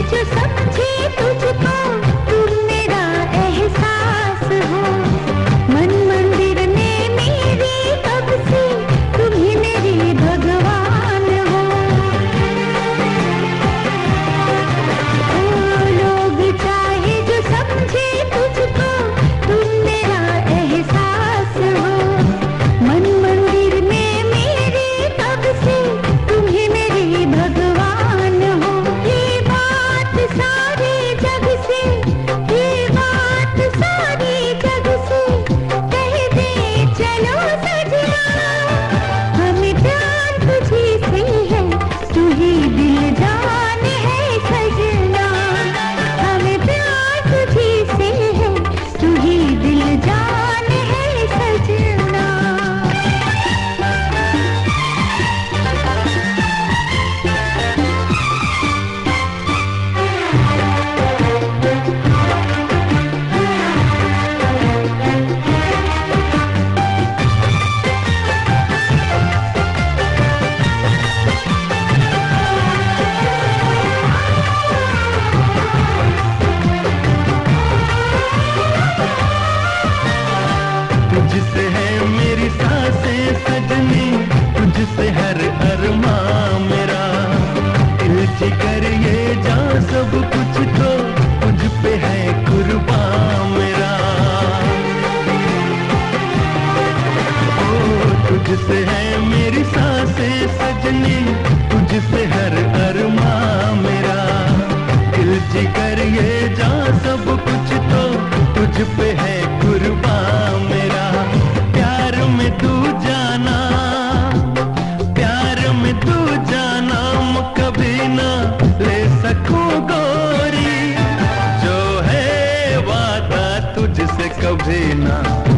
जो समझे तुझको, तुम मेरा एहसास हो। मन मंदिर में मेरी कब से तुम ही मेरी भगवान हो। ओ लोग चाहे जो समझे तुझको, तुम मेरा एहसास हो। मन मंदिर में मेरी कब से तुम ही मेरी भगवान हो। ये बात सारे जग से, ये बात सारे जग से कह दे चलो सजना। हमें प्यार तुझी से है, तू ही दिल जान है सजना। हमें प्यार तुझी से है, तू ही दिल जान है सजना। तुझसे है मेरी सांसें सजनी, तुझसे हर अरमां मेरा। दिल जिगर ये जान सब कुछ तो तुझ पे है कुर्बान मेरा। ओ तुझसे है मेरी सांसें सजनी, तुझसे हर अरमां मेरा। दिल जिगर ये जान सब कुछ तो तुझ पे है कुर्बान मेरा। प्यार में तू जाना, प्यार में तू जाना कभी ना ले सकूं गोरी। जो है वादा तुझसे कभी ना